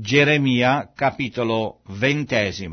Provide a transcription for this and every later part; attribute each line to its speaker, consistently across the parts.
Speaker 1: Geremia, capitolo 20.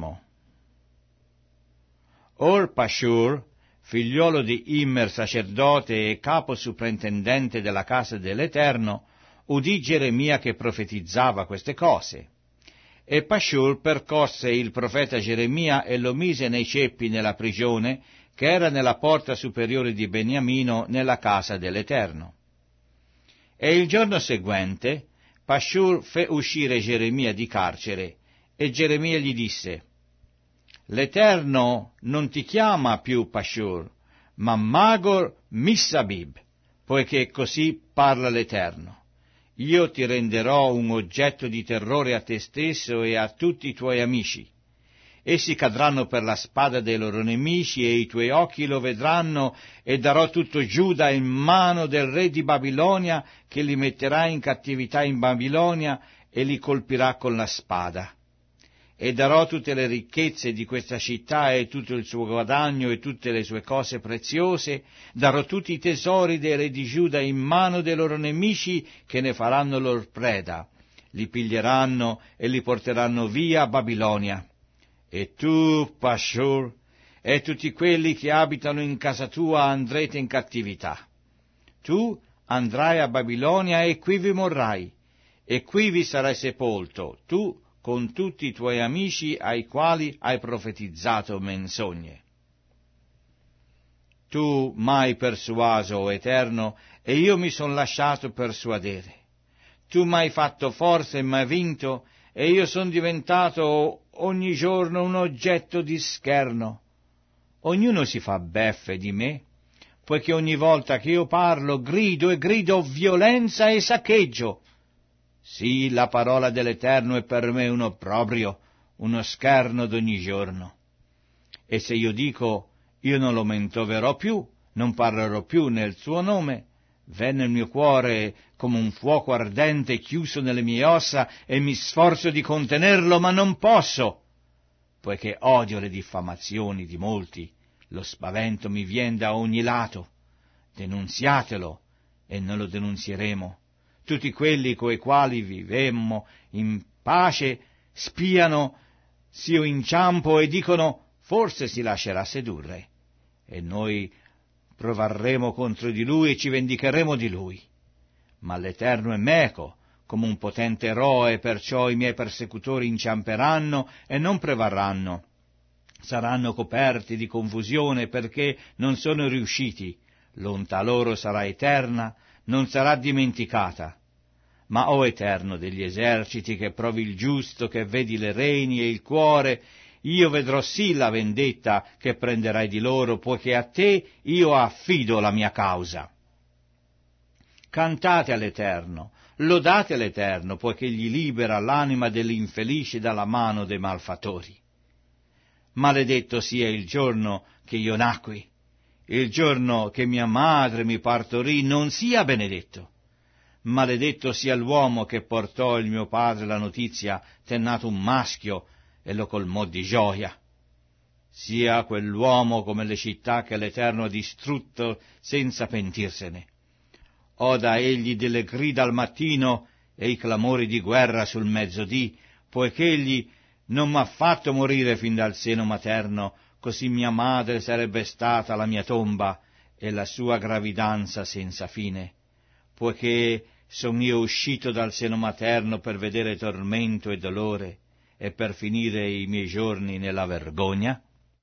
Speaker 1: Or Pashur, figliuolo di Immer, sacerdote e capo soprintendente della casa dell'Eterno, udì Geremia che profetizzava queste cose. E Pashur percosse il profeta Geremia e lo mise nei ceppi nella prigione che era nella porta superiore di Beniamino nella casa dell'Eterno. E il giorno seguente Pashur fe uscire Geremia di carcere, e Geremia gli disse: L'Eterno non ti chiama più Pashur, ma Magor Missabib, poiché così parla l'Eterno. Io ti renderò un oggetto di terrore a te stesso e a tutti i tuoi amici. Essi cadranno per la spada dei loro nemici e i tuoi occhi lo vedranno, e darò tutto Giuda in mano del re di Babilonia, che li metterà in cattività in Babilonia e li colpirà con la spada. E darò tutte le ricchezze di questa città e tutto il suo guadagno e tutte le sue cose preziose, darò tutti i tesori dei re di Giuda in mano dei loro nemici, che ne faranno lor preda, li piglieranno e li porteranno via a Babilonia. E tu, Pashur, e tutti quelli che abitano in casa tua andrete in cattività. Tu andrai a Babilonia e qui vi morrai, e qui vi sarai sepolto, tu con tutti i tuoi amici ai quali hai profetizzato menzogne. Tu m'hai persuaso, o Eterno, e io mi son lasciato persuadere. Tu m'hai fatto forza e m'hai vinto, e io son diventato ogni giorno un oggetto di scherno. Ognuno si fa beffe di me, poiché ogni volta che io parlo grido violenza e saccheggio. Sì, la parola dell'Eterno è per me un opprobrio, uno scherno d'ogni giorno. E se io dico, io non lo mentoverò più, non parlerò più nel suo nome, venne il mio cuore come un fuoco ardente chiuso nelle mie ossa, e mi sforzo di contenerlo, ma non posso, poiché odio le diffamazioni di molti, lo spavento mi vien da ogni lato. Denunziatelo, e noi lo denunzieremo. Tutti quelli coi quali vivemmo in pace spiano s'io inciampo e dicono: forse si lascerà sedurre, e noi provarremo contro di lui e ci vendicheremo di lui. Ma l'Eterno è meco, come un potente eroe, perciò i miei persecutori inciamperanno e non prevarranno. Saranno coperti di confusione perché non sono riusciti. L'onta loro sarà eterna, non sarà dimenticata. Ma, o Eterno degli eserciti, che provi il giusto, che vedi le reni e il cuore, io vedrò sì la vendetta che prenderai di loro, poiché a te io affido la mia causa. Cantate all'Eterno, lodate l'Eterno, poiché gli libera l'anima dell'infelice dalla mano dei malfattori. Maledetto sia il giorno che io nacqui, il giorno che mia madre mi partorì non sia benedetto. Maledetto sia l'uomo che portò il mio padre la notizia, t'è nato un maschio, e lo colmò di gioia. Sia quell'uomo come le città che l'Eterno ha distrutto senza pentirsene. Oda egli delle grida al mattino e i clamori di guerra sul mezzodì, poiché egli non m'ha fatto morire fin dal seno materno, così mia madre sarebbe stata la mia tomba e la sua gravidanza senza fine. Poiché son io uscito dal seno materno per vedere tormento e dolore, e per finire i miei giorni nella vergogna?